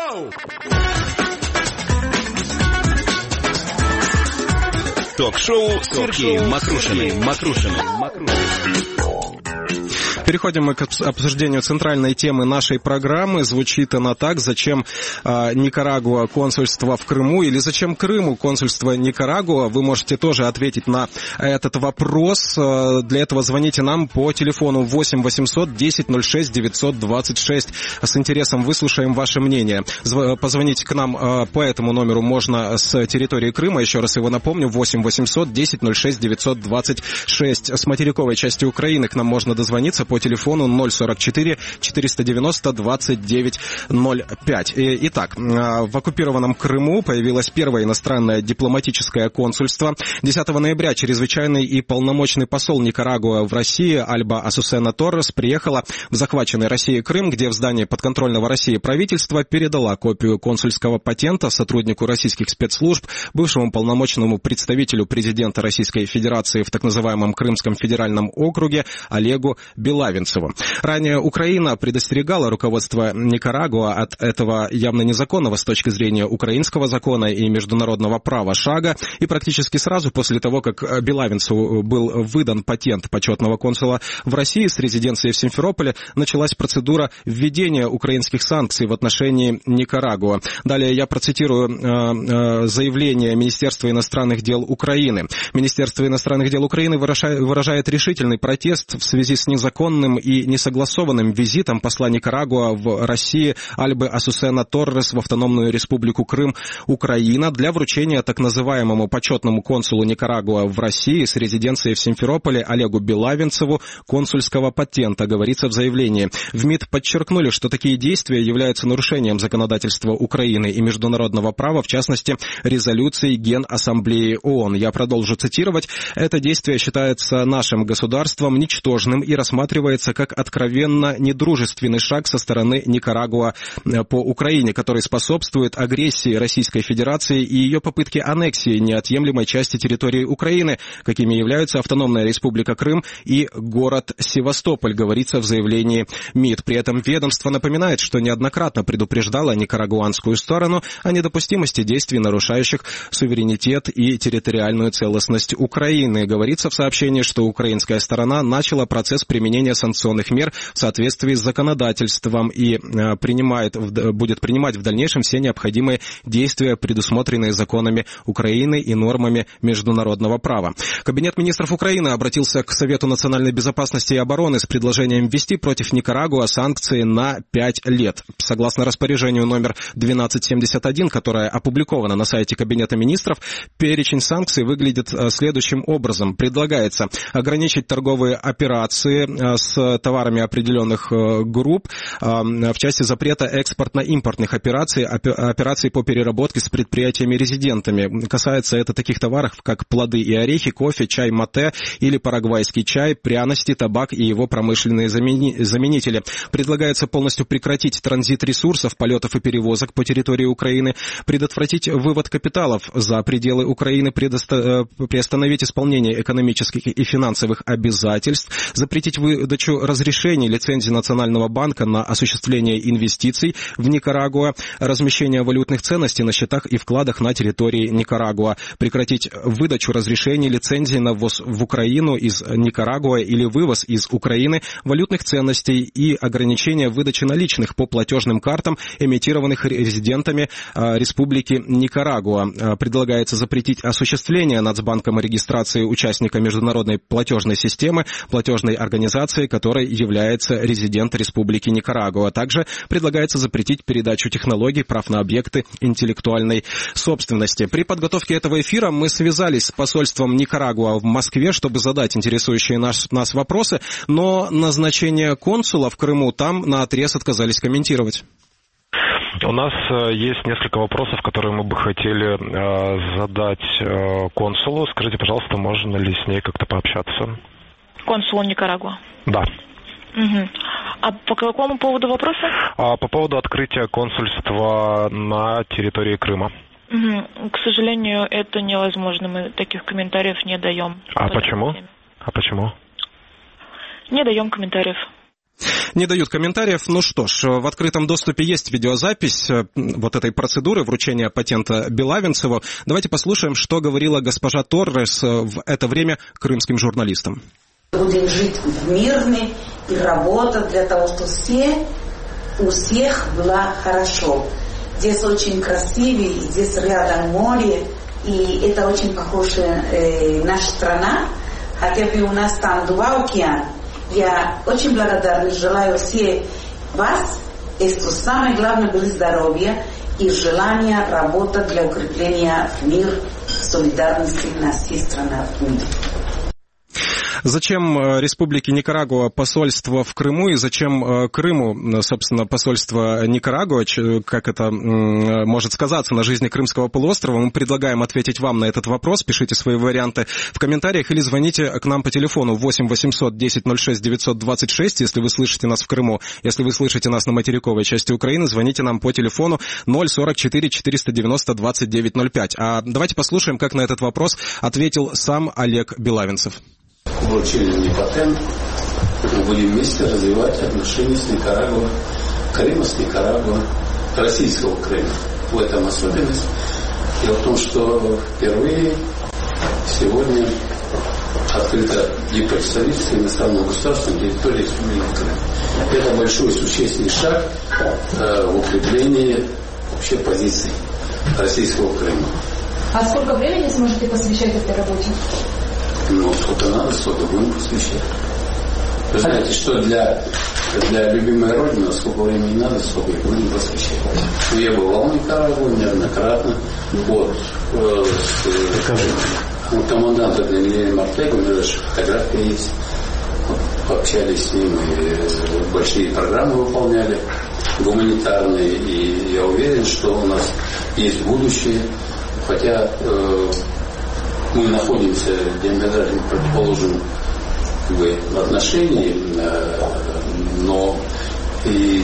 Ток-шоу Сергея Макрушиной. Переходим мы к обсуждению центральной темы нашей программы. Звучит она так: зачем Никарагуа консульство в Крыму, или зачем Крыму консульство Никарагуа? Вы можете тоже ответить на этот вопрос. Для этого звоните нам по телефону 8 800 10 06 926. С интересом выслушаем ваше мнение. Позвонить к нам по этому номеру можно с территории Крыма. Еще раз его напомню: 8 800 10 06 926. С материковой части Украины к нам можно дозвониться по телефону 044 490 2905. Итак, в оккупированном Крыму появилось первое иностранное дипломатическое консульство. 10 ноября чрезвычайный и полномочный посол Никарагуа в России Альба Асусена Торрес приехала в захваченный Россией Крым, где в здании подконтрольного России правительства передала копию консульского патента сотруднику российских спецслужб, бывшему полномочному представителю президента Российской Федерации в так называемом Крымском федеральном округе Олегу Белавинцеву. Ранее Украина предостерегала руководство Никарагуа от этого явно незаконного с точки зрения украинского закона и международного права шага, и практически сразу после того, как Белавинцеву был выдан патент почетного консула в России с резиденцией в Симферополе, началась процедура введения украинских санкций в отношении Никарагуа. Далее я процитирую заявление Министерства иностранных дел Украины. Министерство иностранных дел Украины выражает решительный протест в связи с незаконным и несогласованным визитом посла Никарагуа в России Альбы Асусена Торрес в Автономную Республику Крым, Украина, для вручения так называемому почетному консулу Никарагуа в России с резиденцией в Симферополе Олегу Белавинцеву консульского патента, говорится в заявлении. В МИД подчеркнули, что такие действия являются нарушением законодательства Украины и международного права, в частности, резолюции Генассамблеи ООН. Я продолжу цитировать. Это действие считается нашим государством ничтожным и рассматривается как откровенно недружественный шаг со стороны Никарагуа по Украине, который способствует агрессии Российской Федерации и ее попытке аннексии неотъемлемой части территории Украины, какими являются Автономная Республика Крым и город Севастополь, говорится в заявлении МИД. При этом ведомство напоминает, что неоднократно предупреждало никарагуанскую сторону о недопустимости действий, нарушающих суверенитет и территориальную целостность Украины. Говорится в сообщении, что украинская сторона начала процесс применения санкционных мер в соответствии с законодательством и будет принимать в дальнейшем все необходимые действия, предусмотренные законами Украины и нормами международного права. Кабинет министров Украины обратился к Совету национальной безопасности и обороны с предложением ввести против Никарагуа санкции на 5 лет. Согласно распоряжению номер 1271, которое опубликовано на сайте Кабинета министров, перечень санкций выглядит следующим образом. Предлагается ограничить торговые операции с товарами определенных групп в части запрета экспортно-импортных операций по переработке с предприятиями-резидентами. Касается это таких товаров, как плоды и орехи, кофе, чай мате или парагвайский чай, пряности, табак и его промышленные заменители. Предлагается полностью прекратить транзит ресурсов, полетов и перевозок по территории Украины, предотвратить вывод капиталов за пределы Украины, приостановить исполнение экономических и финансовых обязательств, запретить выдачу разрешений, лицензий Национального банка на осуществление инвестиций в Никарагуа, размещение валютных ценностей на счетах и вкладах на территории Никарагуа, прекратить выдачу разрешений, лицензий на ввоз в Украину из Никарагуа или вывоз из Украины валютных ценностей и ограничение выдачи наличных по платежным картам, эмитированных резидентами Республики Никарагуа. Предлагается запретить осуществление Нацбанком регистрации участника международной платежной системы, платежной организации, которой является резидент Республики Никарагуа. Также предлагается запретить передачу технологий, прав на объекты интеллектуальной собственности. При подготовке этого эфира мы связались с посольством Никарагуа в Москве, чтобы задать интересующие нас вопросы, но назначение консула в Крыму там наотрез отказались комментировать. У нас есть несколько вопросов, которые мы бы хотели задать консулу. Скажите, пожалуйста, можно ли с ней как-то пообщаться? Консулу Никарагуа? Да. Угу. А по какому поводу вопроса? По поводу открытия консульства на территории Крыма. К сожалению, это невозможно. Мы таких комментариев не даем. А почему? Не даем комментариев. Не дают комментариев. Ну что ж, в открытом доступе есть видеозапись вот этой процедуры вручения патента Белавинцеву. Давайте послушаем, что говорила госпожа Торрес в это время крымским журналистам. Будем жить в мирной и работать для того, чтобы у всех было хорошо. Здесь очень красиво, здесь рядом море, и это очень похоже наша страна, хотя бы у нас там два океана. Я очень благодарна, желаю всем вас, что самое главное было здоровье и желание работать для укрепления мира, солидарности на всех странах в мире. Зачем Республике Никарагуа посольство в Крыму и зачем Крыму, собственно, посольство Никарагуа, как это может сказаться на жизни Крымского полуострова? Мы предлагаем ответить вам на этот вопрос. Пишите свои варианты в комментариях или звоните к нам по телефону 8 800 10 06 926, если вы слышите нас в Крыму. Если вы слышите нас на материковой части Украины, звоните нам по телефону 044 490 2905. А давайте послушаем, как на этот вопрос ответил сам Олег Белавинцев. Вручили мне патент, мы будем вместе развивать отношения с Никарагуа, Крыма с Никарагуа, российского Крыма. В этом особенность. Дело в том, что впервые сегодня открыто представительство иностранного государства на территории Республики Крым. Это большой существенный шаг в укреплении вообще позиций российского Крыма. А сколько времени сможете посвящать этой работе? Ну, сколько надо, столько будем посвящать. Вы знаете, что для любимой Родины сколько времени надо, столько и будем посвящать. Я бывал в Никарагуа неоднократно. Вот. Команданта Даниэлем Артего, у меня даже фотографии есть. Пообщались с ним и большие программы выполняли, гуманитарные. И я уверен, что у нас есть будущее. Хотя мы находимся в диаметрально противоположном отношении, но и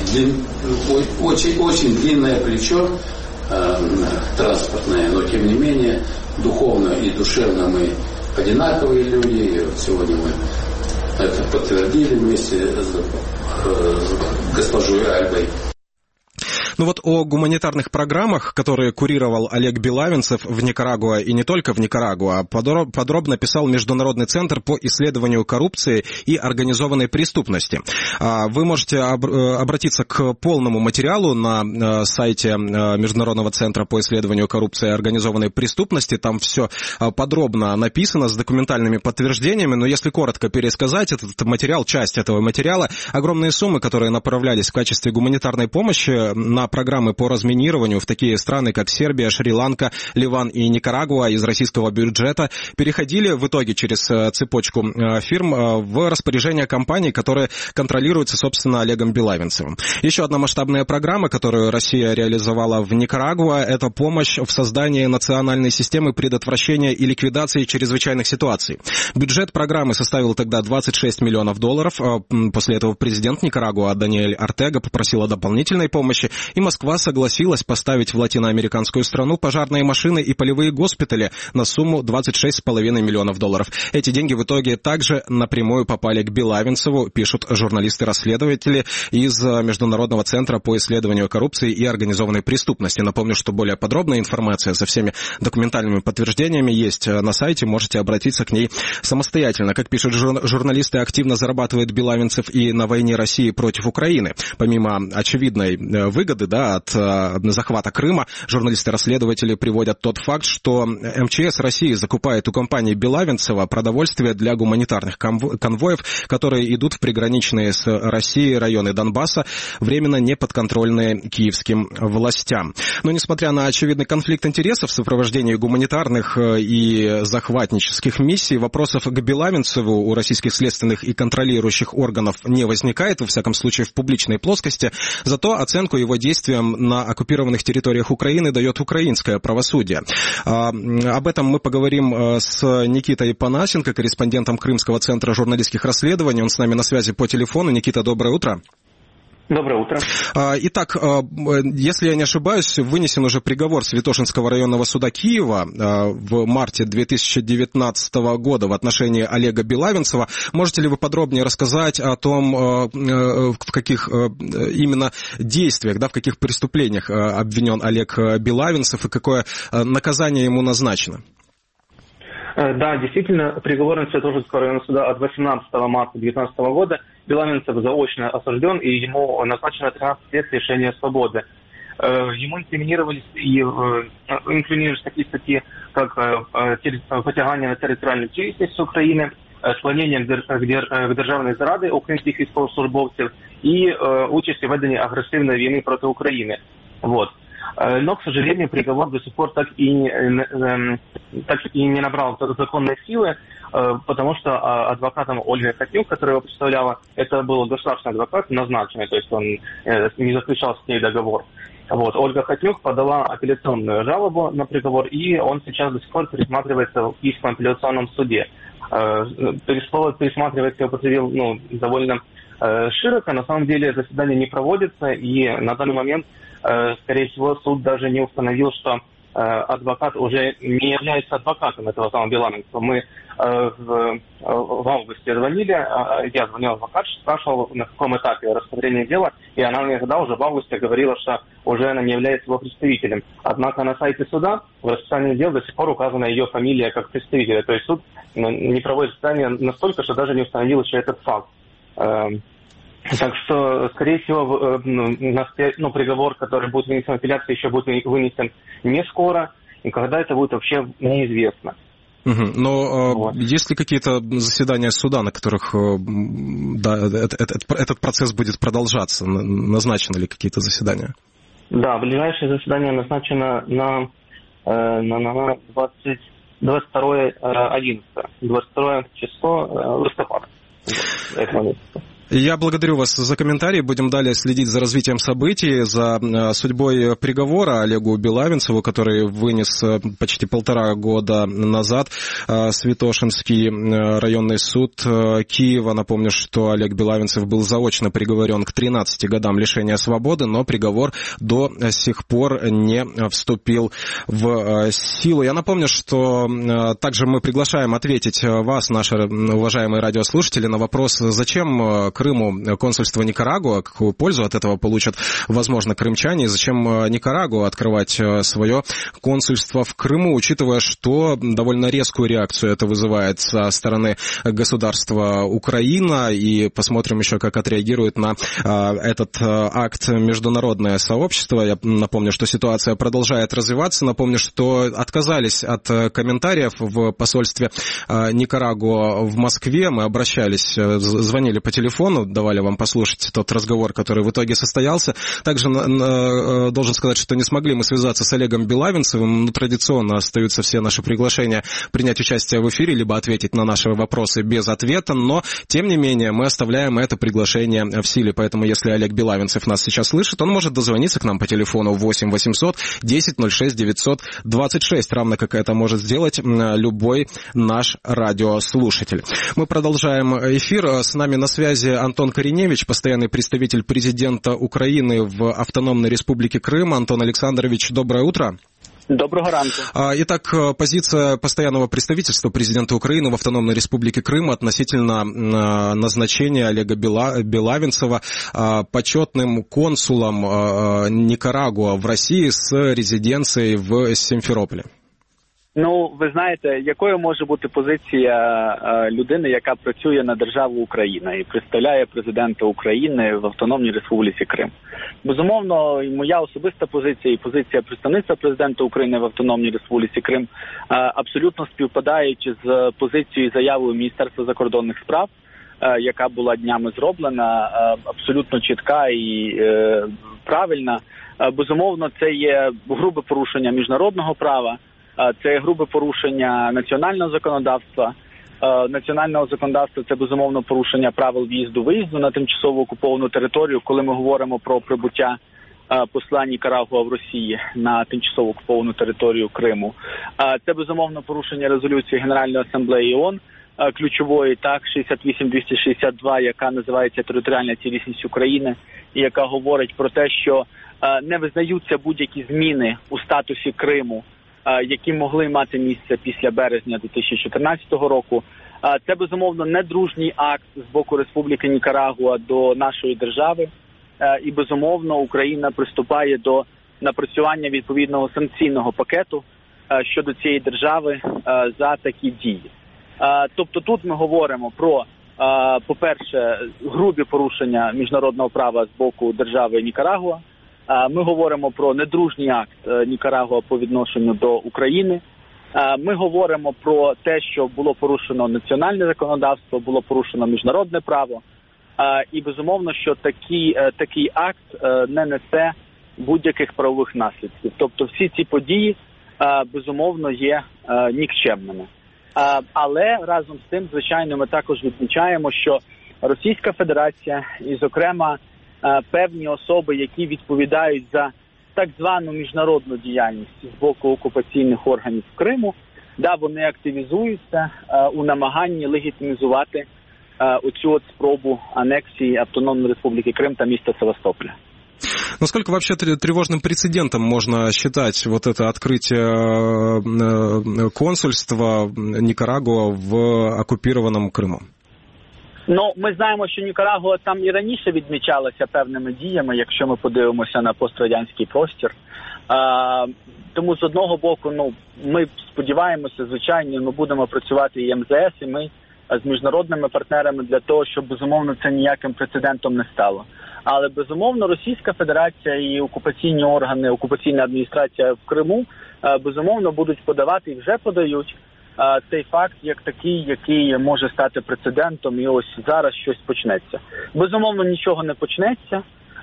очень длинное плечо транспортное, но тем не менее духовно и душевно мы одинаковые люди. И вот сегодня мы это подтвердили вместе с госпожой Альбой. Ну вот о гуманитарных программах, которые курировал Олег Белавинцев в Никарагуа и не только в Никарагуа, подробно писал Международный центр по исследованию коррупции и организованной преступности. Вы можете обратиться к полному материалу на сайте Международного центра по исследованию коррупции и организованной преступности. Там все подробно написано с документальными подтверждениями, но если коротко пересказать этот материал, часть этого материала, огромные суммы, которые направлялись в качестве гуманитарной помощи на программы по разминированию в такие страны, как Сербия, Шри-Ланка, Ливан и Никарагуа из российского бюджета, переходили в итоге через цепочку фирм в распоряжение компаний, которые контролируются, собственно, Олегом Белавинцевым. Еще одна масштабная программа, которую Россия реализовала в Никарагуа, это помощь в создании национальной системы предотвращения и ликвидации чрезвычайных ситуаций. Бюджет программы составил тогда $26 миллионов. После этого президент Никарагуа Даниэль Артего попросил о дополнительной помощи, и Москва согласилась поставить в латиноамериканскую страну пожарные машины и полевые госпитали на сумму $26,5 миллионов. Эти деньги в итоге также напрямую попали к Белавинцеву, пишут журналисты-расследователи из Международного центра по исследованию коррупции и организованной преступности. Напомню, что более подробная информация со всеми документальными подтверждениями есть на сайте, можете обратиться к ней самостоятельно. Как пишут журналисты, активно зарабатывает Белавинцев и на войне России против Украины. Помимо очевидной выгоды от захвата Крыма, журналисты-расследователи приводят тот факт, что МЧС России закупает у компании Белавинцева продовольствие для гуманитарных конвоев, которые идут в приграничные с Россией районы Донбасса, временно не подконтрольные киевским властям. Но несмотря на очевидный конфликт интересов в сопровождении гуманитарных и захватнических миссий, вопросов к Белавинцеву у российских следственных и контролирующих органов не возникает, во всяком случае в публичной плоскости, зато оценку его действиям на оккупированных территориях Украины дает украинское правосудие. Об этом мы поговорим с Никитой Панасенко, корреспондентом Крымского центра журналистских расследований. Он с нами на связи по телефону. Никита, доброе утро. Доброе утро. Итак, если я не ошибаюсь, вынесен уже приговор Святошинского районного суда Киева в марте 2019 года в отношении Олега Белавинцева. Можете ли вы подробнее рассказать о том, в каких именно действиях, в каких преступлениях обвинен Олег Белавинцев и какое наказание ему назначено? Да, действительно, приговором Святошинского районного суда от 18 марта 2019 года Белавинцев заочно осужден, и ему назначено 13 лет лишения свободы. Ему инкриминировались такие статьи, как посягання на територіальну цілісність України, склонення к державній зраді українських військовослужбовців і участь у веденні агресивної війни проти України. Вот. Но, к сожалению, приговор до сих пор так и не набрал законной силы, потому что адвокатом Ольга Хотнюк, которая его представляла, это был государственный адвокат, назначенный, то есть он не заключал с ней договор. Вот. Ольга Хотнюк подала апелляционную жалобу на приговор, и он сейчас до сих пор пересматривается в Киевском апелляционном суде. Слово «пересматривается» я употребил довольно широко. На самом деле заседание не проводится, и на данный момент, скорее всего, суд даже не установил, что адвокат уже не является адвокатом этого самого Белавинцева. Мы в августе звонили, я звонил адвокату, спрашивал, на каком этапе рассмотрения дела, и она мне тогда уже в августе говорила, что уже она не является его представителем. Однако на сайте суда в расписании дел до сих пор указана ее фамилия как представителя. То есть суд не проводит заседание настолько, что даже не установил еще этот факт. Так что, скорее всего, приговор, который будет вынесен в апелляции, еще будет вынесен не скоро, и когда это будет вообще неизвестно. Но есть ли какие-то заседания суда, на которых этот процесс будет продолжаться? Назначены ли какие-то заседания? Да, ближайшее заседание назначено на 22 число листопада этого месяца. Я благодарю вас за комментарии. Будем далее следить за развитием событий, за судьбой приговора Олегу Белавинцеву, который вынес почти 1,5 года назад Святошинский районный суд Киева. Напомню, что Олег Белавинцев был заочно приговорен к 13 годам лишения свободы, но приговор до сих пор не вступил в силу. Я напомню, что также мы приглашаем ответить вас, наши уважаемые радиослушатели, на вопрос, зачем Крыму консульство Никарагуа, какую пользу от этого получат, возможно, крымчане, и зачем Никарагуа открывать свое консульство в Крыму, учитывая, что довольно резкую реакцию это вызывает со стороны государства Украина, и посмотрим еще, как отреагирует на этот акт международное сообщество. Я напомню, что ситуация продолжает развиваться, напомню, что отказались от комментариев в посольстве Никарагуа в Москве, мы обращались, звонили по телефону, давали вам послушать тот разговор, который в итоге состоялся. Также должен сказать, что не смогли мы связаться с Олегом Белавинцевым, но традиционно остаются все наши приглашения принять участие в эфире, либо ответить на наши вопросы без ответа, но, тем не менее, мы оставляем это приглашение в силе, поэтому, если Олег Белавинцев нас сейчас слышит, он может дозвониться к нам по телефону 8 800 10 06 926, равно как это может сделать любой наш радиослушатель. Мы продолжаем эфир, с нами на связи Антон Кореневич, постоянный представитель президента Украины в Автономной Республике Крым. Антон Александрович, доброе утро. Доброго ранку. Итак, позиция постоянного представительства президента Украины в Автономной Республике Крым относительно назначения Олега Белавинцева почетным консулом Никарагуа в России с резиденцией в Сімферополі. Ви знаєте, якою може бути позиція людини, яка працює на державу Україна і представляє президента України в Автономній Республіці Крим? Безумовно, моя особиста позиція і позиція представництва президента України в Автономній Республіці Крим абсолютно співпадають з позицією і заявою Міністерства закордонних справ, яка була днями зроблена, абсолютно чітка і правильна. Безумовно, це є грубе порушення міжнародного права, це грубе порушення національного законодавства. Національного законодавства – це, безумовно, порушення правил в'їзду-виїзду на тимчасово окуповану територію, коли ми говоримо про прибуття посла Нікарагуа в Росії на тимчасово окуповану територію Криму. Це, безумовно, порушення резолюції Генеральної асамблеї ООН, ключової, 68-262, яка називається «Територіальна цілісність України», і яка говорить про те, що не визнаються будь-які зміни у статусі Криму, які могли мати місце після березня 2014 року. Це, безумовно, недружній акт з боку Республіки Нікарагуа до нашої держави. І, безумовно, Україна приступає до напрацювання відповідного санкційного пакету щодо цієї держави за такі дії. Тобто тут ми говоримо про, по-перше, грубі порушення міжнародного права з боку держави Нікарагуа. Ми говоримо про недружній акт Нікарагуа по відношенню до України. Ми говоримо про те, що було порушено національне законодавство, було порушено міжнародне право. І, безумовно, що такий акт не несе будь-яких правових наслідків. Тобто всі ці події, безумовно, є нікчемними. Але разом з тим, звичайно, ми також відмічаємо, що Російська Федерація і, зокрема, певні особи, які відповідають за так звану міжнародну діяльність з боку окупаційних органів в Криму, вони активізуються у намаганні легітимізувати оцю спробу анексії Автономної Республики Крим та міста Севастополя. Насколько вообще тревожным прецедентом можно считать вот это открытие консульства Никарагуа в оккупированном Крыму? Ми знаємо, що Нікарагуа там і раніше відмічалася певними діями, якщо ми подивимося на пострадянський простір. Тому з одного боку, ми сподіваємося, звичайно, ми будемо працювати і МЗС, і ми з міжнародними партнерами для того, щоб, безумовно, це ніяким прецедентом не стало. Але, безумовно, Російська Федерація і окупаційні органи, окупаційна адміністрація в Криму, безумовно, будуть подавати і вже подають цей факт як такий, який може стати прецедентом, і ось зараз щось почнеться. Безумовно, нічого не почнеться.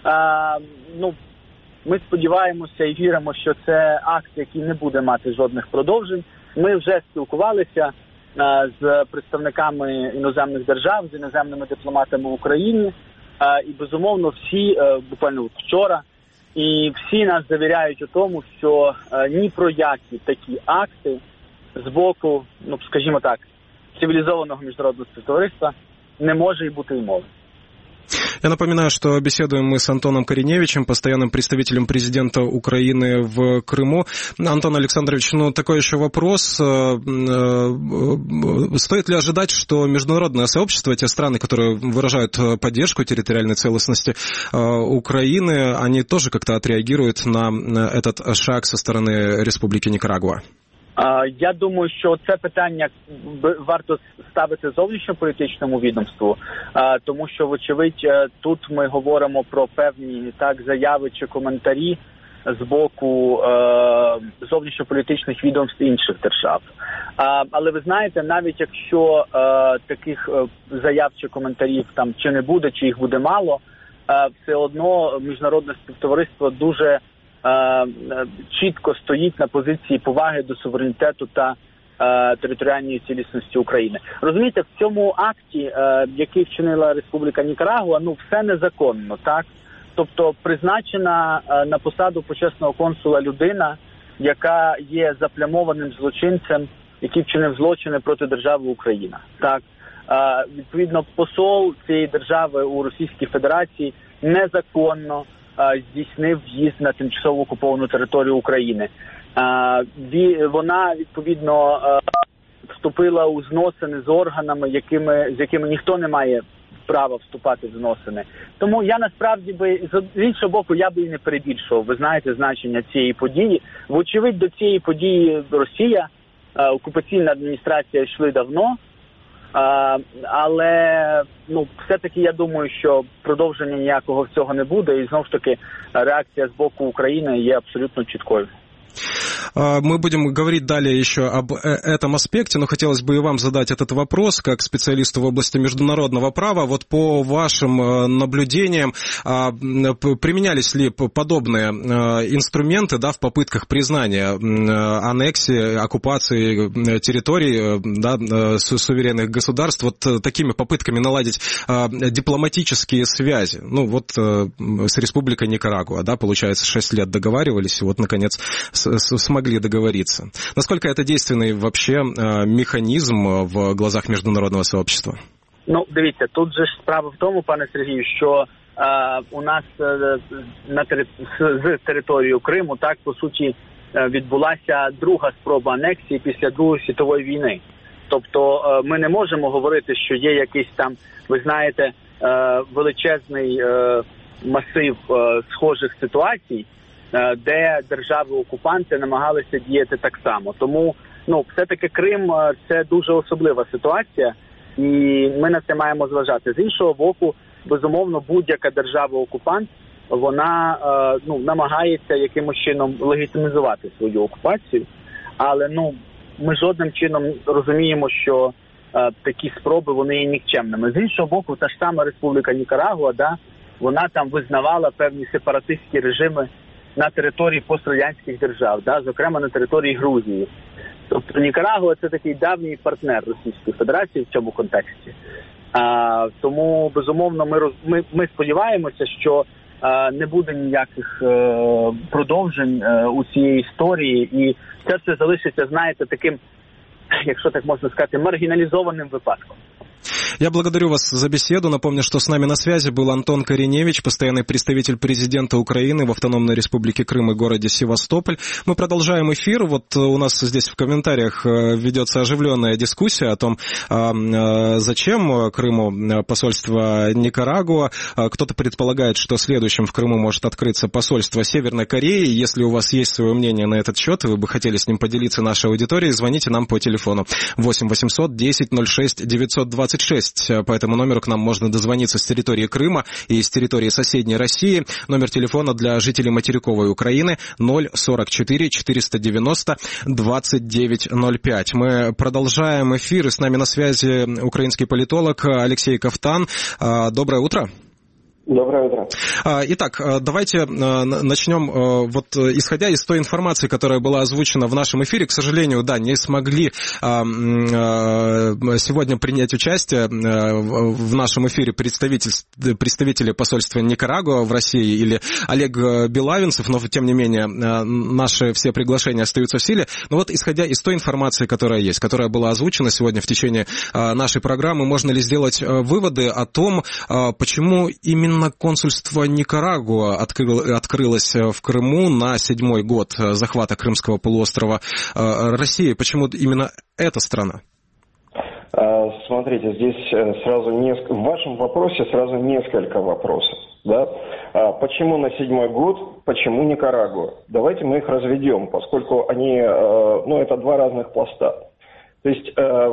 Ми сподіваємося і віримо, що це акт, який не буде мати жодних продовжень. Ми вже спілкувалися з представниками іноземних держав, з іноземними дипломатами в Україні. І, безумовно, всі, буквально вчора, і всі нас завіряють у тому, що ні про які такі акти з боку, скажімо так, цивілізованного міжнародного співтовариства не може й бути й мови. Я напоминаю, что беседуем мы с Антоном Кореневичем, постоянным представителем президента Украины в Крыму. Антон Александрович, такой еще вопрос. Стоит ли ожидать, что международное сообщество, те страны, которые выражают поддержку территориальной целостности Украины, они тоже как-то отреагируют на этот шаг со стороны Республики Никарагуа? Я думаю, що це питання варто ставити зовнішньополітичному відомству, тому що, вочевидь, тут ми говоримо про певні заяви чи коментарі з боку зовнішньополітичних відомств інших держав. Але ви знаєте, навіть якщо таких заяв чи коментарів там чи не буде, чи їх буде мало, все одно міжнародне співтовариство дуже чітко стоїть на позиції поваги до суверенітету та територіальної цілісності України. Розумієте, в цьому акті, який вчинила Республіка Нікарагуа, все незаконно, так? Тобто призначена на посаду почесного консула людина, яка є заплямованим злочинцем, який вчинив злочини проти держави Україна, так? Відповідно, посол цієї держави у Російській Федерації незаконно здійснив в'їзд на тимчасово окуповану територію України. Вона, відповідно, вступила у зносини з органами, з якими ніхто не має права вступати в зносини. Тому я насправді з іншого боку, я би і не перебільшував, ви знаєте, значення цієї події. Вочевидь, до цієї події Росія, окупаційна адміністрація йшли давно, але все-таки я думаю, що продовження ніякого цього не буде, і знову ж таки реакція з боку України є абсолютно чіткою. Мы будем говорить далее еще об этом аспекте, но хотелось бы и вам задать этот вопрос, как специалисту в области международного права. Вот по вашим наблюдениям, применялись ли подобные инструменты, в попытках признания аннексии, оккупации территорий, суверенных государств, вот такими попытками наладить дипломатические связи? С Республикой Никарагуа, получается, 6 лет договаривались, и вот, наконец, смогли договориться. Насколько это действенный вообще механизм в глазах международного сообщества? Дивіться, тут же ж справа в тому, пане Сергію, що у нас з територією Криму, так, по суті, відбулася друга спроба анексії після Другої світової війни. Тобто ми не можемо говорити, що є якийсь там, ви знаєте, величезний масив схожих ситуацій, де держави-окупанти намагалися діяти так само. Тому, все-таки Крим – це дуже особлива ситуація, і ми на це маємо зважати. З іншого боку, безумовно, будь-яка держава-окупант, вона намагається якимось чином легітимізувати свою окупацію, але ми жодним чином розуміємо, що такі спроби, вони є нікчемними. З іншого боку, та ж сама Республіка Нікарагуа, вона там визнавала певні сепаратистські режими на території пострадянських держав, зокрема на території Грузії. Тобто Нікарагуа – це такий давній партнер Російської Федерації в цьому контексті. Тому, безумовно, ми сподіваємося, що не буде ніяких продовжень у цієї історії, і це все залишиться, знаєте, таким, якщо так можна сказати, маргинализованным выпадком. Я благодарю вас за беседу. Напомню, что с нами на связи был Антон Кореневич, постоянный представитель президента Украины в Автономной Республике Крым и городе Севастополь. Мы продолжаем эфир. Вот у нас здесь в комментариях ведется оживленная дискуссия о том, зачем Крыму посольство Никарагуа. Кто-то предполагает, что следующим в Крыму может открыться посольство Северной Кореи. Если у вас есть свое мнение на этот счет, и вы бы хотели с ним поделиться нашей аудиторией, звоните нам по телефону 8 800 10 06 926. По этому номеру к нам можно дозвониться с территории Крыма и с территории соседней России. Номер телефона для жителей материковой Украины 044 490 2905. Мы продолжаем эфир, и с нами на связи украинский политолог Алексей Ковтан. Доброе утро. Доброе утро. Итак, давайте начнем, вот исходя из той информации, которая была озвучена в нашем эфире, к сожалению, не смогли сегодня принять участие в нашем эфире представители посольства Никарагуа в России или Олег Белавинцев, но тем не менее наши все приглашения остаются в силе. Но вот исходя из той информации, которая есть, которая была озвучена сегодня в течение нашей программы, можно ли сделать выводы о том, почему именно консульство Никарагуа открылось в Крыму на 7-й год захвата Крымского полуострова России? Почему именно эта страна? Смотрите, здесь сразу в вашем вопросе сразу несколько вопросов. Почему на 7-й год, почему Никарагуа? Давайте мы их разведем, поскольку они, это два разных пласта. То есть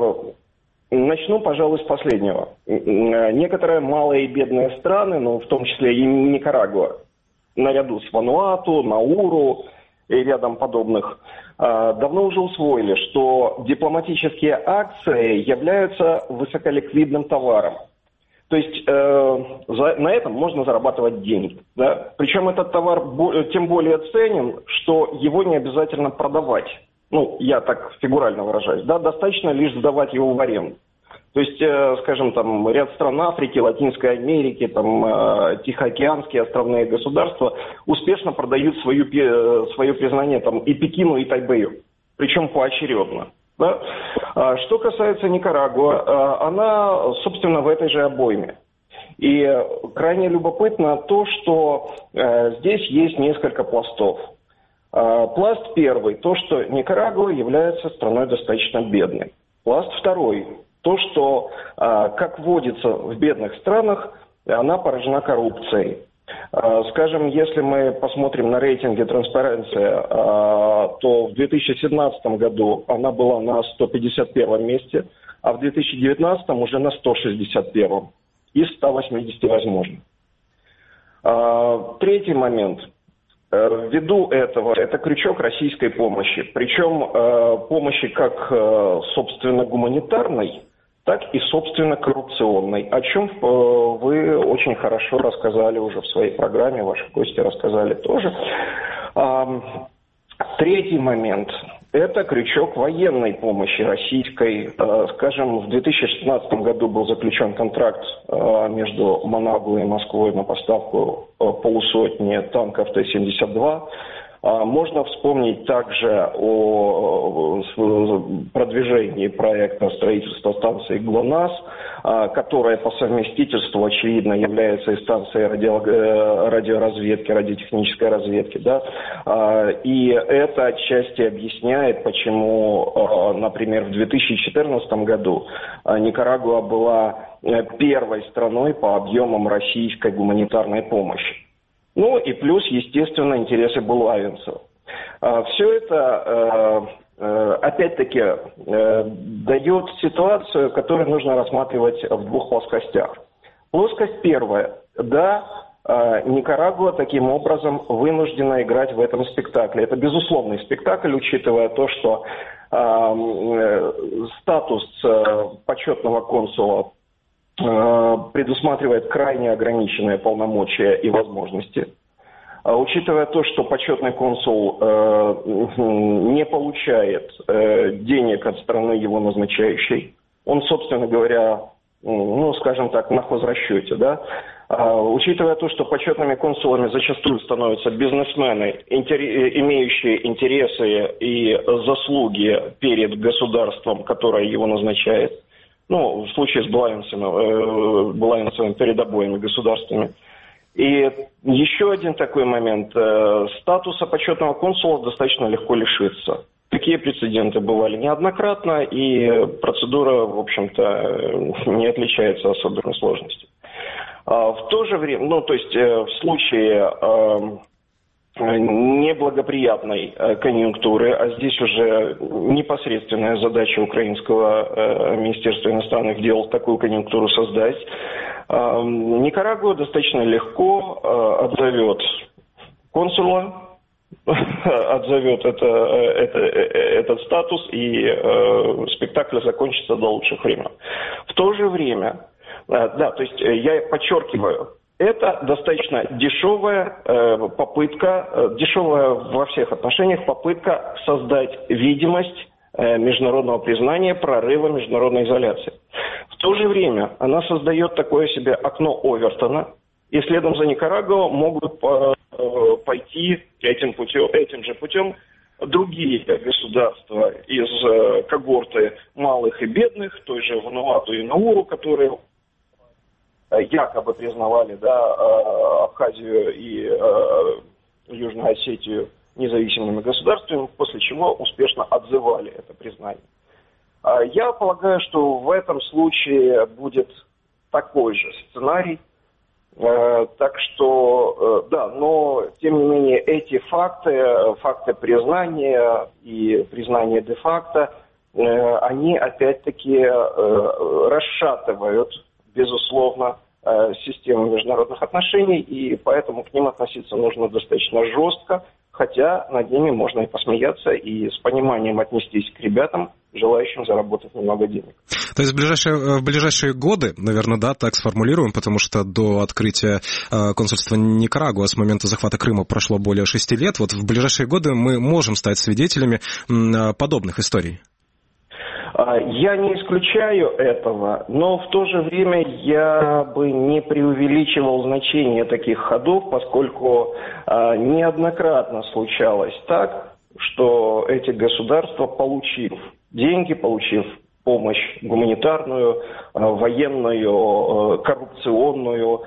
начну, пожалуй, с последнего. Некоторые малые и бедные страны, в том числе и Никарагуа, наряду с Вануату, Науру и рядом подобных, давно уже усвоили, что дипломатические акции являются высоколиквидным товаром. То есть на этом можно зарабатывать деньги. Причем этот товар тем более ценен, что его не обязательно продавать. Я так фигурально выражаюсь, достаточно лишь сдавать его в аренду. То есть, скажем, ряд стран Африки, Латинской Америки, Тихоокеанские островные государства успешно продают свое признание и Пекину, и Тайбэю, причем поочередно. Что касается Никарагуа, она, собственно, в этой же обойме. И крайне любопытно то, что здесь есть несколько пластов. Пласт первый, то, что Никарагуа является страной достаточно бедной. Пласт второй, то, что, как водится в бедных странах, она поражена коррупцией. Скажем, если мы посмотрим на рейтинге Transparency, то в 2017 году она была на 151 месте, а в 2019 уже на 161 из 180 возможных. Третий момент. Ввиду этого, это крючок российской помощи. Причем помощи как, собственно, гуманитарной, так и, собственно, коррупционной. О чем вы очень хорошо рассказали уже в своей программе, ваши гости рассказали тоже. Третий момент. Это крючок военной помощи российской. Скажем, в 2016 году был заключен контракт между Манагуа и Москвой на поставку полусотни танков Т-72. Можно вспомнить также о продвижении проекта строительства станции ГЛОНАСС, которая по совместительству, очевидно, является и станцией радиоразведки, радиотехнической разведки. Да? И это отчасти объясняет, почему, например, в 2014 году Никарагуа была первой страной по объемам российской гуманитарной помощи. Ну и плюс, естественно, интересы булавинцев. Все это, опять-таки, дает ситуацию, которую нужно рассматривать в двух плоскостях. Плоскость первая. Да, Никарагуа таким образом вынуждена играть в этом спектакле. Это безусловный спектакль, учитывая то, что статус почетного консула предусматривает крайне ограниченные полномочия и возможности. Учитывая то, что почетный консул не получает денег от страны его назначающей, он, собственно говоря, ну, скажем так, на хозрасчете, да, учитывая то, что почетными консулами зачастую становятся бизнесмены, имеющие интересы и заслуги перед государством, которое его назначает, ну, в случае с Булавинцевым перед обоими государствами. И еще один такой момент. Статуса почетного консула достаточно легко лишиться. Такие прецеденты бывали неоднократно, и процедура, в общем-то, не отличается особенной сложностью. В то же время, ну, то есть в случае неблагоприятной конъюнктуры, а здесь уже непосредственная задача украинского Министерства иностранных дел такую конъюнктуру создать, Никарагуа достаточно легко отзовет консула, отзовет этот статус, и спектакль закончится до лучших времен. В то же время, да, то есть я подчеркиваю, это достаточно дешевая попытка, дешевая во всех отношениях попытка создать видимость международного признания, прорыва международной изоляции. В то же время она создает такое себе окно Овертона, и следом за Никарагуа могут пойти этим же путем другие государства из когорты малых и бедных, той же Вануату и Науру, которые якобы признавали, да, Абхазию и Южную Осетию независимыми государствами, после чего успешно отзывали это признание. Я полагаю, что в этом случае будет такой же сценарий. Так что, да, но тем не менее эти факты признания и признания де-факто, они опять-таки расшатывают, безусловно, систему международных отношений, и поэтому к ним относиться нужно достаточно жестко, хотя над ними можно и посмеяться, и с пониманием отнестись к ребятам, желающим заработать немного денег. То есть в ближайшие годы, наверное, да, так сформулируем, потому что до открытия консульства Никарагуа с момента захвата Крыма прошло более 6 лет. Вот в ближайшие годы мы можем стать свидетелями подобных историй. Я не исключаю этого, но в то же время я бы не преувеличивал значение таких ходов, поскольку неоднократно случалось так, что эти государства, получив деньги, получив помощь гуманитарную, военную, коррупционную,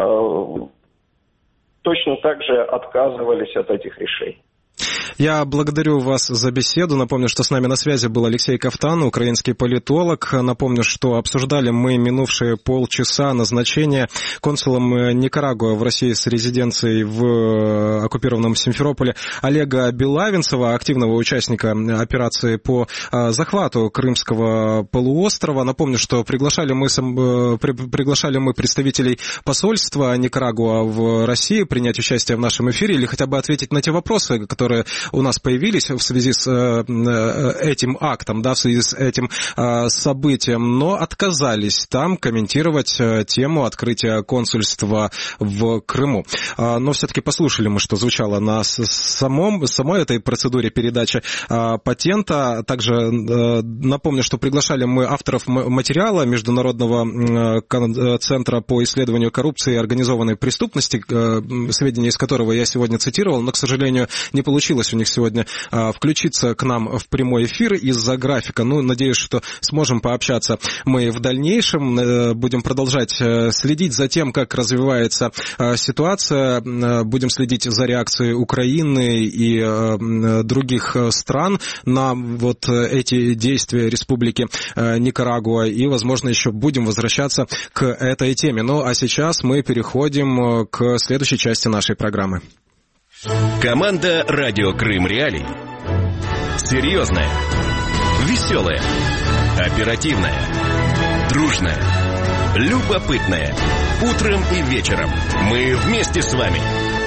точно так же отказывались от этих решений. Я благодарю вас за беседу. Напомню, что с нами на связи был Алексей Ковтан, украинский политолог. Напомню, что обсуждали мы минувшие полчаса назначение консулом Никарагуа в России с резиденцией в оккупированном Симферополе Олега Белавинцева, активного участника операции по захвату Крымского полуострова. Напомню, что приглашали мы представителей посольства Никарагуа в России принять участие в нашем эфире или хотя бы ответить на те вопросы, которые у нас появились в связи с этим актом, да, в связи с этим событием, но отказались там комментировать тему открытия консульства в Крыму. Но все-таки послушали мы, что звучало на самой этой процедуре передачи патента. Также напомню, что приглашали мы авторов материала Международного центра по исследованию коррупции и организованной преступности, сведения из которого я сегодня цитировал, но, к сожалению, не получилось у них сегодня включиться к нам в прямой эфир из-за графика. Ну, надеюсь, что сможем пообщаться мы в дальнейшем. Будем продолжать следить за тем, как развивается ситуация. Будем следить за реакцией Украины и других стран на вот эти действия Республики Никарагуа. И, возможно, еще будем возвращаться к этой теме. Ну, а сейчас мы переходим к следующей части нашей программы. Команда «Радио Крым Реалии». Серьезная, веселая, оперативная, дружная, любопытная. Утром и вечером мы вместе с вами.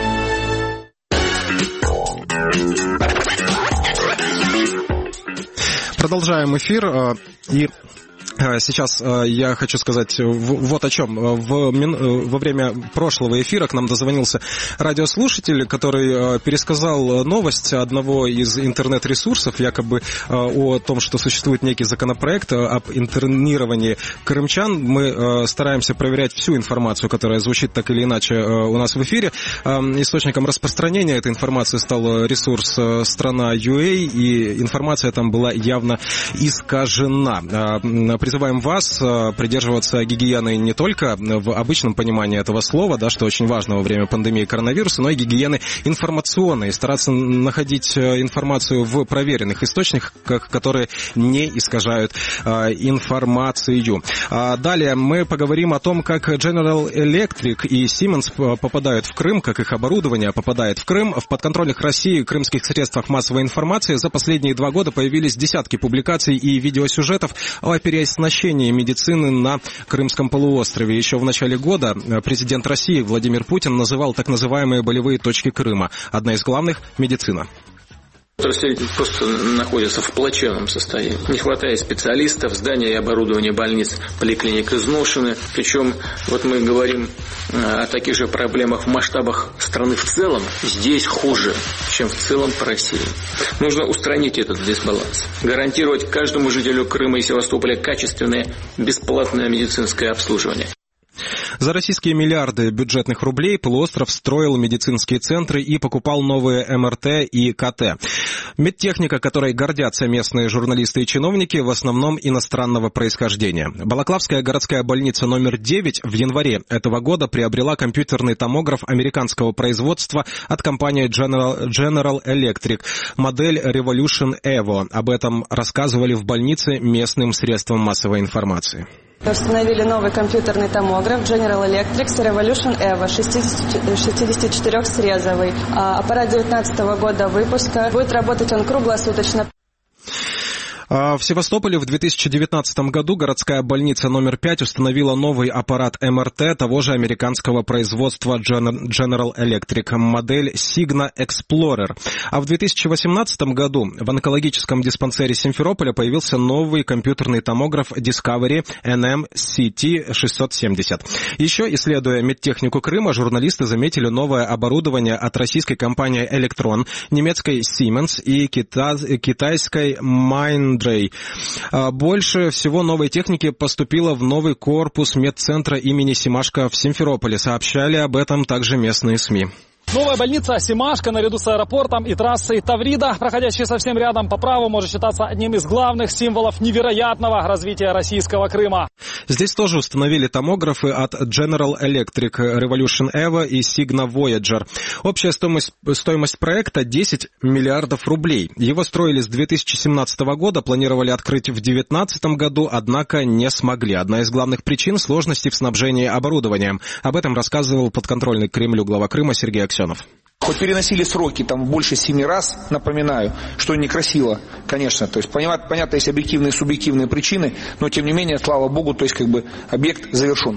Продолжаем эфир. И сейчас я хочу сказать вот о чем. Во время прошлого эфира к нам дозвонился радиослушатель, который пересказал новость одного из интернет-ресурсов, якобы о том, что существует некий законопроект об интернировании крымчан. Мы стараемся проверять всю информацию, которая звучит так или иначе у нас в эфире. Источником распространения этой информации стал ресурс «Страна.ua», и информация там была явно искажена. Призываем вас придерживаться гигиены не только в обычном понимании этого слова, да, что очень важно во время пандемии коронавируса, но и гигиены информационной, стараться находить информацию в проверенных источниках, которые не искажают информацию. Далее мы поговорим о том, как General Electric и Siemens попадают в Крым, как их оборудование попадает в Крым. В подконтрольных России крымских средствах массовой информации за последние 2 года появились десятки публикаций и видеосюжетов о переоснащении медицины на Крымском полуострове. Еще в начале года президент России Владимир Путин называл так называемые болевые точки Крыма. Одна из главных – медицина. Расселители просто находятся в плачевном состоянии. Не хватает специалистов, здания и оборудования больниц, поликлиник изношены. Причем вот мы говорим о таких же проблемах в масштабах страны в целом. Здесь хуже, чем в целом по России. Нужно устранить этот дисбаланс. Гарантировать каждому жителю Крыма и Севастополя качественное, бесплатное медицинское обслуживание. За российские миллиарды бюджетных рублей полуостров строил медицинские центры и покупал новые МРТ и КТ. Медтехника, которой гордятся местные журналисты и чиновники, в основном иностранного происхождения. Балаклавская городская больница номер 9 в январе этого года приобрела компьютерный томограф американского производства от компании General Electric, модель Revolution Evo. Об этом рассказывали в больнице местным средствам массовой информации. Установили новый компьютерный томограф General Electric Revolution Evo 64-срезовый. Аппарат 2019 года выпуска. Будет работать он круглосуточно. В Севастополе в 2019 году городская больница номер 5 установила новый аппарат МРТ того же американского производства General Electric, модель Signa Explorer. А в 2018 году в онкологическом диспансере Симферополя появился новый компьютерный томограф Discovery NM-CT 670. Еще, исследуя медтехнику Крыма, журналисты заметили новое оборудование от российской компании Electron, немецкой Siemens и китайской Mind. Больше всего новой техники поступило в новый корпус медцентра имени Семашко в Симферополе. Сообщали об этом также местные СМИ. Новая больница Семашко наряду с аэропортом и трассой Таврида, проходящей совсем рядом по праву, может считаться одним из главных символов невероятного развития российского Крыма. Здесь тоже установили томографы от General Electric Revolution Evo и Signa Voyager. Общая стоимость проекта 10 миллиардов рублей. Его строили с 2017 года, планировали открыть в 2019 году, однако не смогли. Одна из главных причин – сложности в снабжении оборудованием. Об этом рассказывал подконтрольный Кремлю глава Крыма Сергей Аксенов. Хоть переносили сроки там больше 7 раз, напоминаю, что некрасиво, конечно. То есть понятно, есть объективные и субъективные причины, но тем не менее, слава богу, то есть объект завершен.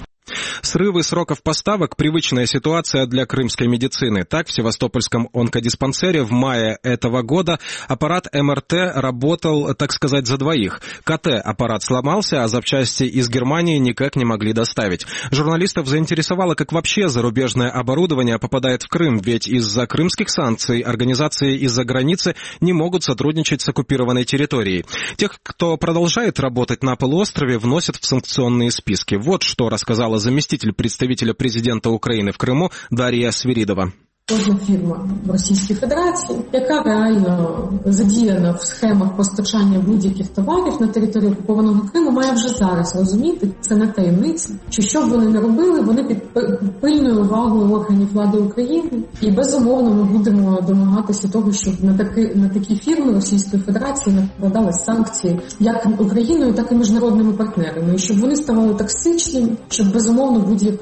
Срывы сроков поставок – привычная ситуация для крымской медицины. Так, в Севастопольском онкодиспансере в мае этого года аппарат МРТ работал, так сказать, за двоих. КТ-аппарат сломался, а запчасти из Германии никак не могли доставить. Журналистов заинтересовало, как вообще зарубежное оборудование попадает в Крым, ведь из-за крымских санкций организации из-за границы не могут сотрудничать с оккупированной территорией. Тех, кто продолжает работать на полуострове, вносят в санкционные списки. Вот что рассказала заместитель представителя президента України в Криму Дар'я Свиридова. Кожна фірма в Російській Федерації, яка реально задіяна в схемах постачання будь-яких товарів на територію окупованого Криму, має вже зараз розуміти, це не таємниця, що б вони не робили, вони під пильною увагою органів влади України. І безумовно ми будемо домагатися того, щоб на такі фірми Російської Федерації накладали санкції як Україною, так і міжнародними партнерами. І щоб вони ставали токсичними, щоб безумовно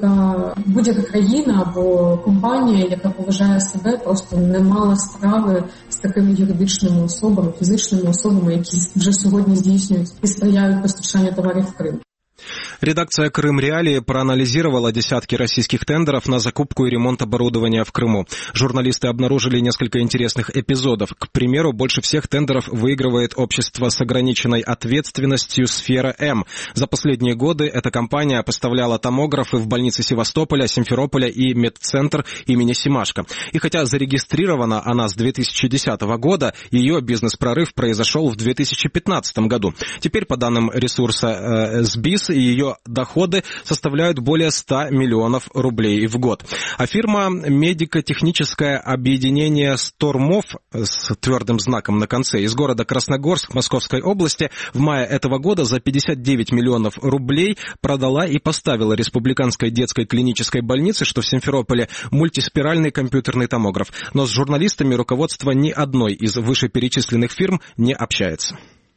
будь-яка країна або компанія, яка вважає себе, просто не мала справи з такими юридичними особами, фізичними особами, які вже сьогодні здійснюють і сприяють постачанню товарів в Крим. Редакция «Крым Реалии» проанализировала десятки российских тендеров на закупку и ремонт оборудования в Крыму. Журналисты обнаружили несколько интересных эпизодов. К примеру, больше всех тендеров выигрывает общество с ограниченной ответственностью «Сфера М». За последние годы эта компания поставляла томографы в больницы Севастополя, Симферополя и медцентр имени Семашко. И хотя зарегистрирована она с 2010 года, ее бизнес-прорыв произошел в 2015 году. Теперь, по данным ресурса СБИС, ее доходы составляют более 100 миллионов рублей в год. А фирма «Медико-техническое объединение Стормов» с твердым знаком на конце из города Красногорск Московской области в мае этого года за 59 миллионов рублей продала и поставила республиканской детской клинической больнице, что в Симферополе, мультиспиральный компьютерный томограф. Но с журналистами руководство ни одной из вышеперечисленных фирм не общается.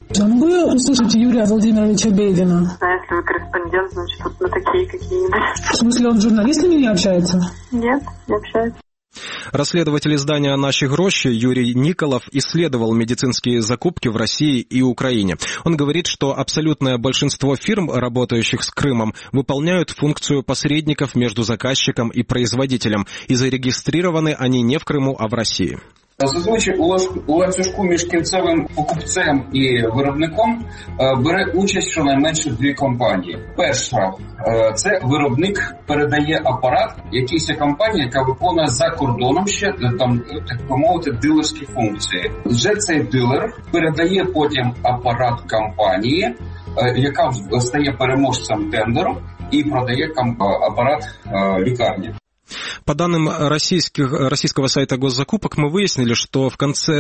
Вы услышите Юрия Владимировича Бейдина? Да, если вы корреспондент, значит, вот на такие какие-нибудь. В смысле, он с журналистами не общается? Нет, не общается. Расследователь издания «Наши гроши» Юрий Николов исследовал медицинские закупки в России и Украине. Он говорит, что абсолютное большинство фирм, работающих с Крымом, выполняют функцию посредников между заказчиком и производителем, и зарегистрированы они не в Крыму, а в России. Зазвичай у ланцюжку між кінцевим покупцем і виробником бере участь щонайменше дві компанії. Перша – це виробник передає апарат якійсь компанії, яка виконує за кордоном ще, там, так би мовити, дилерські функції. Вже цей дилер передає потім апарат компанії, яка стає переможцем тендеру і продає апарат лікарні. По данным российского сайта госзакупок мы выяснили, что в конце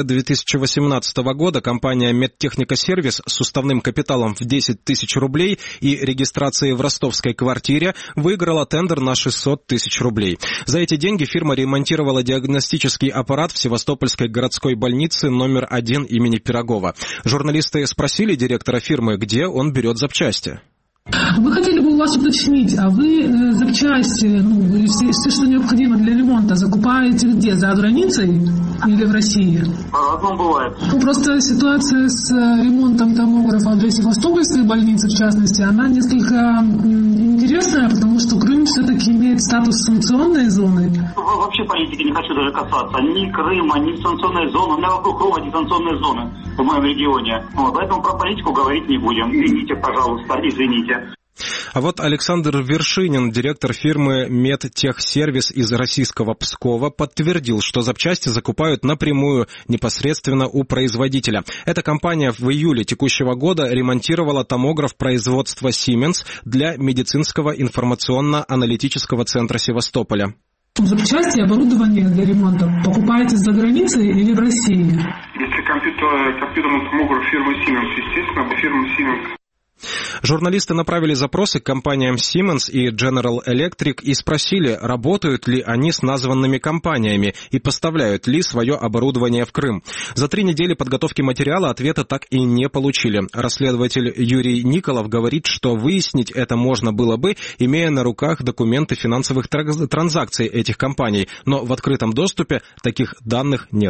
2018 года компания «Медтехника Сервис» с уставным капиталом в 10 тысяч рублей и регистрацией в ростовской квартире выиграла тендер на 600 тысяч рублей. За эти деньги фирма ремонтировала диагностический аппарат в Севастопольской городской больнице номер 1 имени Пирогова. Журналисты спросили директора фирмы, где он берет запчасти. Мы хотели бы у вас уточнить, а вы запчасти, все, что необходимо для ремонта, закупаете где? За границей или в России? Одно бывает. Просто ситуация с ремонтом томографа для Севастопольской больницы, в частности, она несколько интересная, потому что Крым все-таки имеет статус санкционной зоны. Вообще политики не хочу даже касаться. Ни Крыма, ни санкционной зоны. У меня вокруг Крыма дистанционные зоны в моем регионе. Поэтому про политику говорить не будем. Извините, пожалуйста, извините. А вот Александр Вершинин, директор фирмы «Медтехсервис» из российского Пскова, подтвердил, что запчасти закупают напрямую, непосредственно у производителя. Эта компания в июле текущего года ремонтировала томограф производства Siemens для медицинского информационно-аналитического центра Севастополя. Запчасти и оборудование для ремонта покупаете за границей или в России? Если компьютерный томограф фирмы Siemens, естественно, фирма Siemens. Журналисты направили запросы к компаниям Siemens и General Electric и спросили, работают ли они с названными компаниями и поставляют ли свое оборудование в Крым. За 3 недели подготовки материала ответа так и не получили. Расследователь Юрий Николов говорит, что выяснить это можно было бы, имея на руках документы финансовых транзакций этих компаний, но в открытом доступе таких данных нет.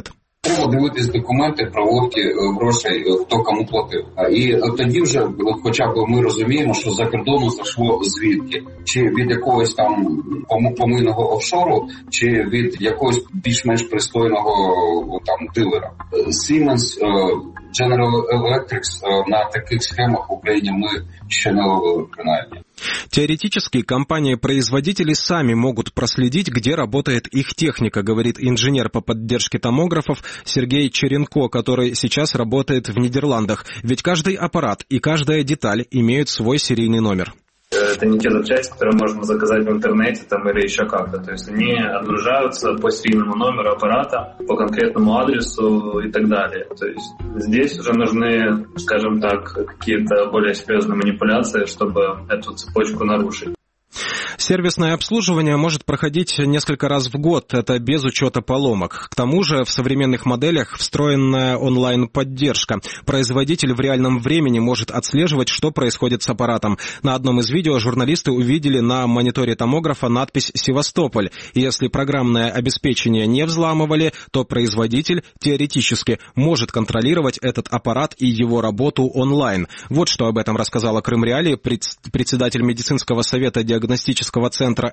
Треба дивитись документи про виводки грошей, хто кому платив. І тоді вже хоча б ми розуміємо, що за кордону зайшло звідки. Чи від якогось там помийного офшору, чи від якогось більш-менш пристойного там дилера. Siemens, General Electric на таких схемах в Украине мы еще не ловили, принаймні. Теоретически компании-производители сами могут проследить, где работает их техника, говорит инженер по поддержке томографов Сергей Черенко, который сейчас работает в Нидерландах. Ведь каждый аппарат и каждая деталь имеют свой серийный номер. Это не те запчасти, которые можно заказать в интернете там, или еще как-то. То есть они отгружаются по серийному номеру аппарата, по конкретному адресу и так далее. То есть здесь уже нужны, скажем так, какие-то более серьезные манипуляции, чтобы эту цепочку нарушить. Сервисное обслуживание может проходить несколько раз в год, это без учета поломок. К тому же в современных моделях встроенная онлайн-поддержка. Производитель в реальном времени может отслеживать, что происходит с аппаратом. На одном из видео журналисты увидели на мониторе томографа надпись «Севастополь». И если программное обеспечение не взламывали, то производитель теоретически может контролировать этот аппарат и его работу онлайн. Вот что об этом рассказала Крым-Реалии председатель медицинского совета диагностического центра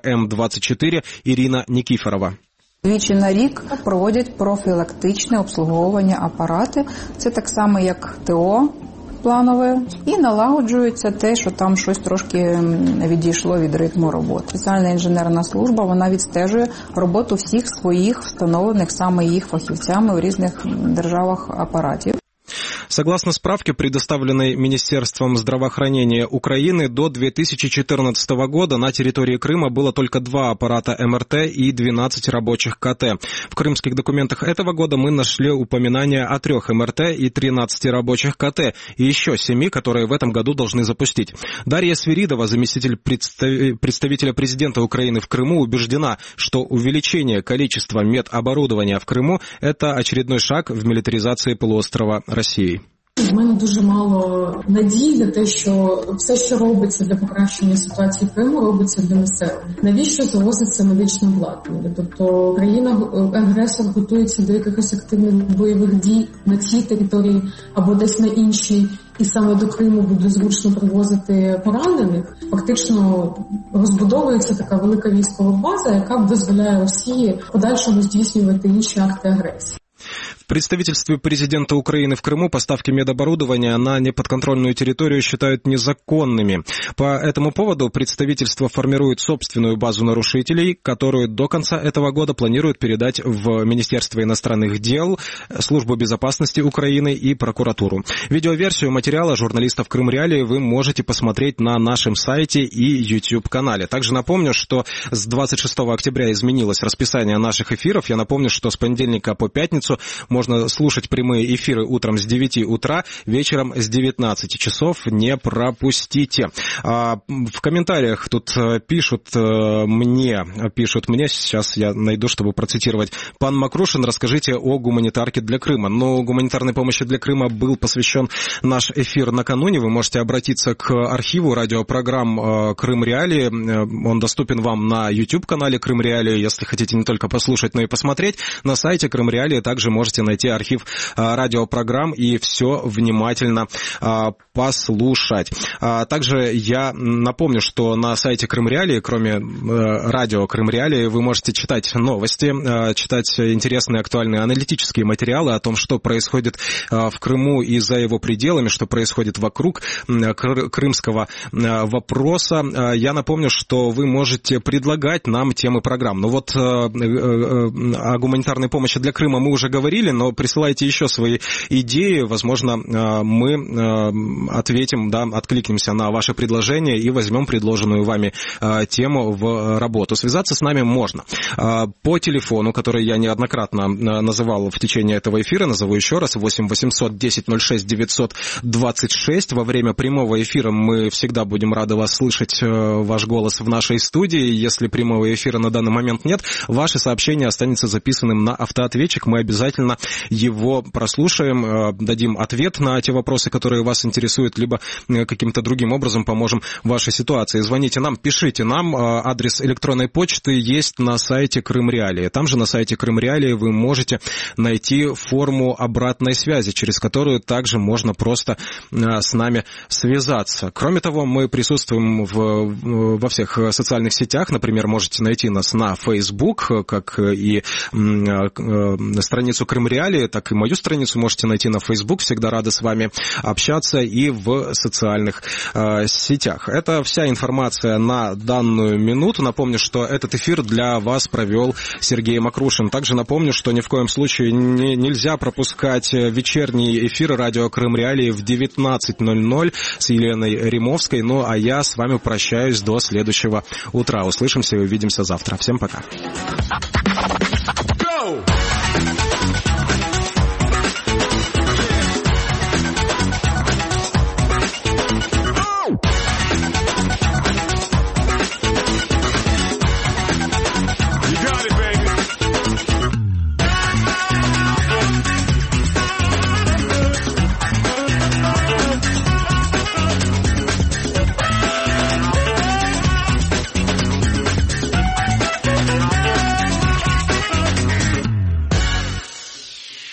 М24 Ірина Нікіфорова. Двічі на рік проводять профілактичне обслуговування апарати. Це так само, як ТО планове. І налагоджується те, що там щось трошки відійшло від ритму роботи. Спеціальна інженерна служба, вона відстежує роботу всіх своїх встановлених саме їх фахівцями в різних державах апаратів. Согласно справке, предоставленной Министерством здравоохранения Украины, до 2014 года на территории Крыма было только 2 аппарата МРТ и 12 рабочих КТ. В крымских документах этого года мы нашли упоминание о 3 МРТ и 13 рабочих КТ, и еще 7, которые в этом году должны запустить. Дарья Свиридова, заместитель представителя президента Украины в Крыму, убеждена, что увеличение количества медоборудования в Крыму – это очередной шаг в милитаризации полуострова Росії. В мене дуже мало надій на те, що все, що робиться для покращення ситуації в Криму, робиться для населення. Навіщо завозиться медичне обладнання? Тобто країна-агресор готується до якихось активних бойових дій на цій території або десь на іншій, і саме до Криму буде зручно привозити поранених. Фактично розбудовується така велика військова база, яка дозволяє Росії в подальшому здійснювати інші акти агресії. В представительстве президента Украины в Крыму поставки медоборудования на неподконтрольную территорию считают незаконными. По этому поводу представительство формирует собственную базу нарушителей, которую до конца этого года планирует передать в Министерство иностранных дел, Службу безопасности Украины и прокуратуру. Видеоверсию материала журналистов Крым-Реалии вы можете посмотреть на нашем сайте и YouTube-канале. Также напомню, что с 26 октября изменилось расписание наших эфиров. Я напомню, что с понедельника по пятницу можно слушать прямые эфиры утром с 9 утра, вечером с 19 часов. Не пропустите. В комментариях тут пишут мне, сейчас я найду, чтобы процитировать. Пан Макрушин, расскажите о гуманитарке для Крыма. Но гуманитарной помощи для Крыма был посвящен наш эфир накануне. Вы можете обратиться к архиву радиопрограмм Крым-Реалии. Он доступен вам на YouTube-канале Крым-Реалии, если хотите не только послушать, но и посмотреть. На сайте Крым-Реалии также можете найти архив радиопрограмм и все внимательно послушать. Также я напомню, что на сайте Крым-Реалии, кроме радио Крым-Реалии, вы можете читать новости, читать интересные актуальные аналитические материалы о том, что происходит в Крыму и за его пределами, что происходит вокруг крымского вопроса. Я напомню, что вы можете предлагать нам темы программ. Ну вот о гуманитарной помощи для Крыма мы уже говорили, но присылайте еще свои идеи. Возможно, мы ответим, откликнемся на ваши предложения и возьмем предложенную вами тему в работу. Связаться с нами можно по телефону, который я неоднократно называл в течение этого эфира. Назову еще раз: 8 800 10 06 926. Во время прямого эфира мы всегда будем рады вас слышать, ваш голос в нашей студии. Если прямого эфира на данный момент нет, ваше сообщение останется записанным на автоответчик. Мы обязательно его прослушаем, дадим ответ на те вопросы, которые вас интересуют, либо каким-то другим образом поможем в вашей ситуации. Звоните нам, пишите нам. Адрес электронной почты есть на сайте Крым Реалии. Там же на сайте Крым Реалии вы можете найти форму обратной связи, через которую также можно просто с нами связаться. Кроме того, мы присутствуем во всех социальных сетях. Например, можете найти нас на Facebook, как и страницу Крым Реалии, так и мою страницу можете найти на Facebook. Всегда рады с вами общаться и в социальных сетях. Это вся информация на данную минуту. Напомню, что этот эфир для вас провел Сергей Макрушин. Также напомню, что ни в коем случае нельзя пропускать вечерний эфир радио Крым Реалии в 19:00 с Еленой Римовской. Ну, а я с вами прощаюсь до следующего утра. Услышимся и увидимся завтра. Всем пока. Go!